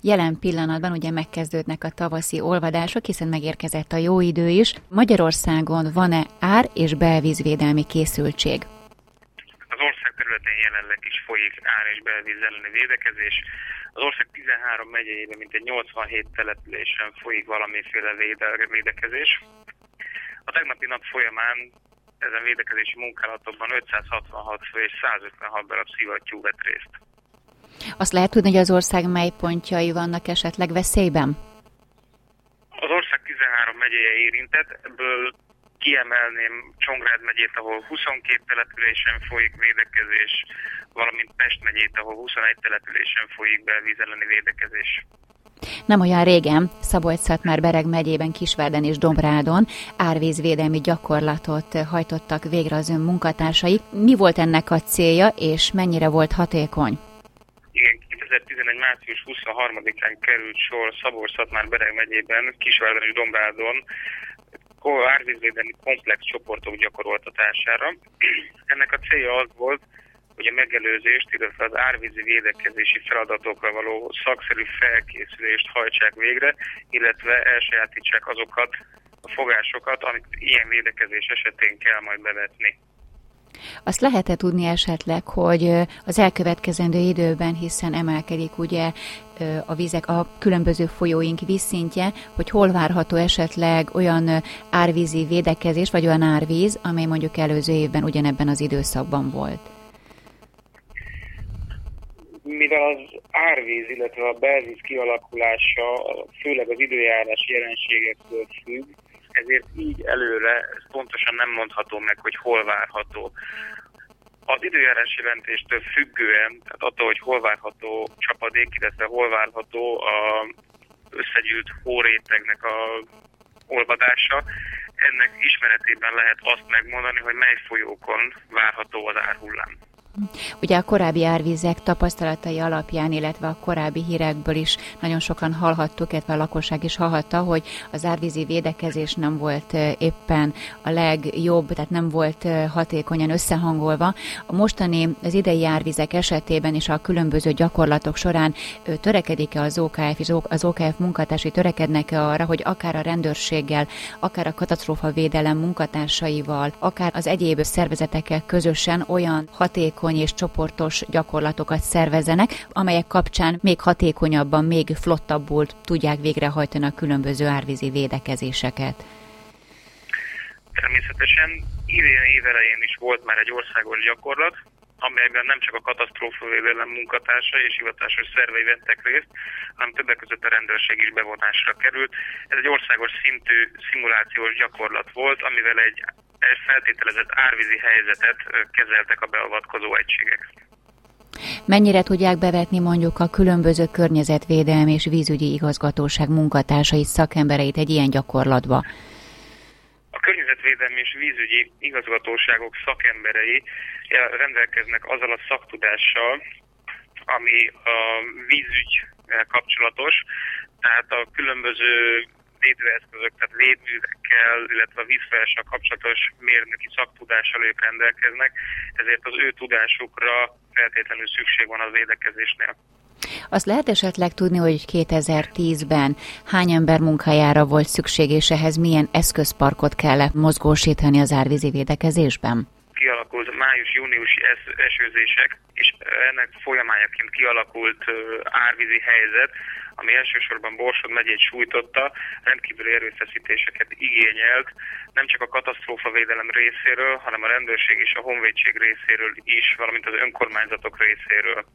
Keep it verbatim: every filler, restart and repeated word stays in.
Jelen pillanatban ugye megkezdődnek a tavaszi olvadások, hiszen megérkezett a jó idő is. Magyarországon van-e ár- és belvízvédelmi készültség? Az ország területén jelenleg is folyik ár- és belvíz elleni védekezés. Az ország tizenhárom megyeiben mintegy nyolcvanhét településen folyik valamiféle védekezés. A tegnapi nap folyamán ezen védekezési munkálatokban ötszázhatvanhat fő és százötvenhat darab szivattyú vett részt. Azt lehet tudni, hogy az ország mely pontjai vannak esetleg veszélyben? Az ország tizenhárom megyeje érintett, ebből kiemelném Csongrád megyét, ahol huszonkét településen folyik védekezés, valamint Pest megyét, ahol huszonegy településen folyik belvíz elleni védekezés. Nem olyan régen Szabolcs-Szatmár-Bereg megyében, Kisvárden és Dombrádon árvízvédelmi gyakorlatot hajtottak végre az ön munkatársai. Mi volt ennek a célja, és mennyire volt hatékony? Igen, kétezer-tizenegy. március huszonharmadikán került sor Szabolcs-Szatmár-Bereg megyében, Kisvárden és Dombrádon árvízvédelmi komplex csoportok gyakoroltatására. Ennek a célja az volt, hogy a megelőzést, illetve az árvízi védekezési feladatokra való szakszerű felkészülést hajtsák végre, illetve elsajátítsák azokat a fogásokat, amit ilyen védekezés esetén kell majd bevetni. Azt lehet-e tudni esetleg, hogy az elkövetkezendő időben, hiszen emelkedik ugye a vizek, a különböző folyóink vízszintje, hogy hol várható esetleg olyan árvízi védekezés, vagy olyan árvíz, amely mondjuk előző évben ugyanebben az időszakban volt? Mivel az árvíz, illetve a belvíz kialakulása főleg az időjárás jelenségektől függ, ezért így előre pontosan nem mondható meg, hogy hol várható. Az időjárás jelentéstől függően, tehát attól, hogy hol várható csapadék, illetve hol várható a összegyűlt hórétegnek a olvadása, ennek ismeretében lehet azt megmondani, hogy mely folyókon várható az árhullám. Ugye a korábbi árvízek tapasztalatai alapján, illetve a korábbi hírekből is nagyon sokan hallhattuk, illetve a lakosság is hallhatta, hogy az árvízi védekezés nem volt éppen a legjobb, tehát nem volt hatékonyan összehangolva. A mostani, az idei árvizek esetében és a különböző gyakorlatok során törekedik-e az o ká ef és az o ká ef munkatársai törekednek-e arra, hogy akár a rendőrséggel, akár a katasztrófavédelem munkatársaival, akár az egyéb szervezetekkel közösen olyan hatékony és csoportos gyakorlatokat szervezzenek, amelyek kapcsán még hatékonyabban, még flottabbul tudják végrehajtani a különböző árvízi védekezéseket. Természetesen idén évelején is volt már egy országos gyakorlat, amelyben nem csak a katasztrófavédelem munkatársai és hivatásos szervei vettek részt, hanem többek között a rendőrség is bevonásra került. Ez egy országos szintű szimulációs gyakorlat volt, amivel egy feltételezett árvízi helyzetet kezeltek a beavatkozó egységek. Mennyire tudják bevetni mondjuk a különböző környezetvédelmi és vízügyi igazgatóság munkatársait, szakembereit egy ilyen gyakorlatba? A környezetvédelmi és vízügyi igazgatóságok szakemberei rendelkeznek azzal a szaktudással, ami a vízügy kapcsolatos, tehát a különböző védőeszközök, tehát védművekkel, illetve a vízfolyással kapcsolatos mérnöki szaktudással ők rendelkeznek, ezért az ő tudásukra feltétlenül szükség van az védekezésnél. Azt lehet esetleg tudni, hogy kétezer-tízben hány ember munkájára volt szükség, és ehhez milyen eszközparkot kellett mozgósítani az árvízi védekezésben? Kialakult május-júniusi es- esőzések, és ennek folyamányaként kialakult árvízi helyzet, ami elsősorban Borsod megyét sújtotta, rendkívüli erőfeszítéseket igényelt, nem csak a katasztrófavédelem részéről, hanem a rendőrség és a honvédség részéről is, valamint az önkormányzatok részéről.